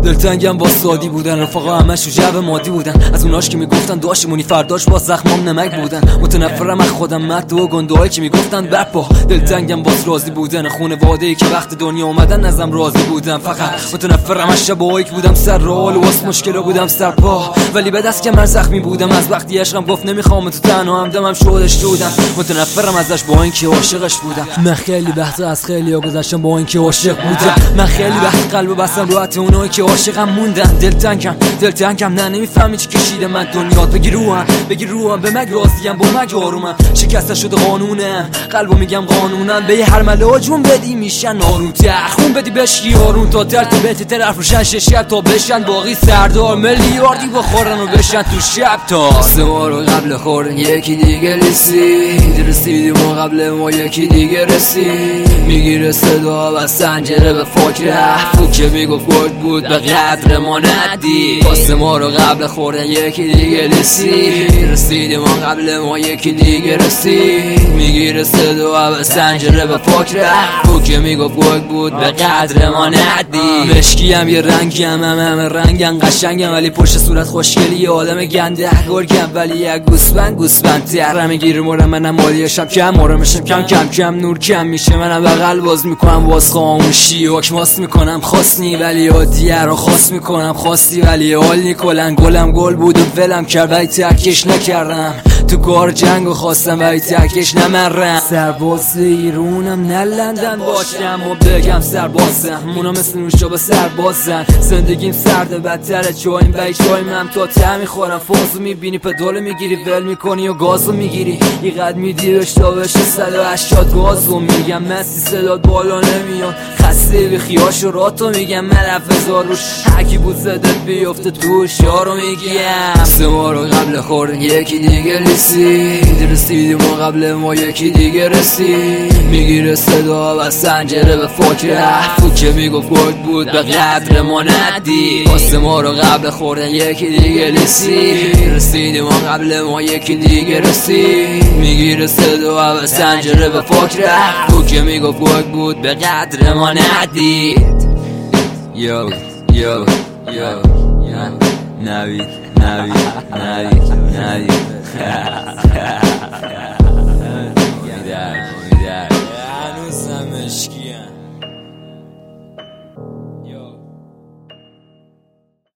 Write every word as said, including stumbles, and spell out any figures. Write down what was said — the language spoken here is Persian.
دلتنگم با سادی بودن، رفاقا همش جو مادی بودن، از اوناش که میگفتن داشتمونی فرداش با زخمام نمک بودن. متنفرم از خودم مد و گندهایی که میگفتن برپا. دلتنگم باز راضی بودن، خونواده‌ای که وقت دنیا اومدن ازم راضی بودن. فقط متنفرم از شبایی که بودم سر راه و واسه مشکلا بودم سرپا، ولی به دست کمر زخمی بودم. از وقتی عشقم گفت نمیخوام تو تنها همدمم شدش دودم. متنفرم ازش با اینکه عاشقش بودم. من خیلی بهتر از خیلی‌ها گذشتم با اینکه عاشق بودم. من خیلی وقت قلبو بستم رو حتی اونایی که عاشقم موندن. دلتنگم دلتنگم نه نمیفهمی چی کشیده من دنیات. بگی روحم بگی روحم به مگ راضیم با مگ آرومم. شکسته شده قانونم قلبو میگم قانونم. به هر ملا جون بدی میشن آروم تر، خون بدی بشکی آروم تا ترتیبت طرف روشن شب تا بشن باقی سردار میلیاردی بخورن و بشن تو شب تا سه ما رو قبل خوردن یکی دیگه رسید. رسیدیم و قبل ما یکی دیگه رسید. میگیره صدا و سنجره به فکر حفو که میگفت گرد بود به قدر ما ندی. واسه ما رو قبل خوردن یکی دیگه رسید. رسیدیم و قبل ما یکی دیگه رسید. میگیره صدا و سنجره به فکر حفو که میگفت گرد بود به قدر ما ندی. مشکیم یه رنگیم هم همه رنگم قشنگم، ولی پشت صورت خوشگلی یه آدم گنده گرگم. ولی یک گوسفند گوسفند تر میگیره مورم منم مالیشم کم مورمشم کم کم کم نور کم میشه. منم بغل باز میکنم باز خاموشی حکماس میکنم خواستنی ولی عادیه رو خواست میکنم خواستی ولی حال نیکلن. گلم گل بود و ولم کرد ولی ترکش نکردم. تو کار جنگ و خواستم ولی ترکش نمرم. سرباز ایرونم نه لندن باشم و بگم سربازم. مونا مثل نوشا با سربازم. زندگیم سرده بدتره چایم ولی چایم هم تا ته میخورم. فازو میبینی پدالو میگیری ول میکنی و گازو میگیری. یه قد میدی بشتا بشه صد و هشتاد گازو میگم. مسی صدات بالا نمیاد خسته به خیاش و راتو میگم. من افزار روش حکی بود زدت بیفته توش یارو میگم. سه ما رو قبل خوردن یکی دیگه رسید. رسیدیم و قبل ما یکی دیگه رسید. میگیره صدا و سنجره به فکر حفو که میگفت گرد بود به قدر ما ندی. واسه ما رو قبل خوردن یکی دیگه رسید. رسیدیم و قبل ما یکی دیگه رسید. میگیره صدا و سنجره به فکر حفو که میگفت گرد بود به قدر ما ندید. یو یو یو نوید نوید نوید نوید هنوز هم عشقیم.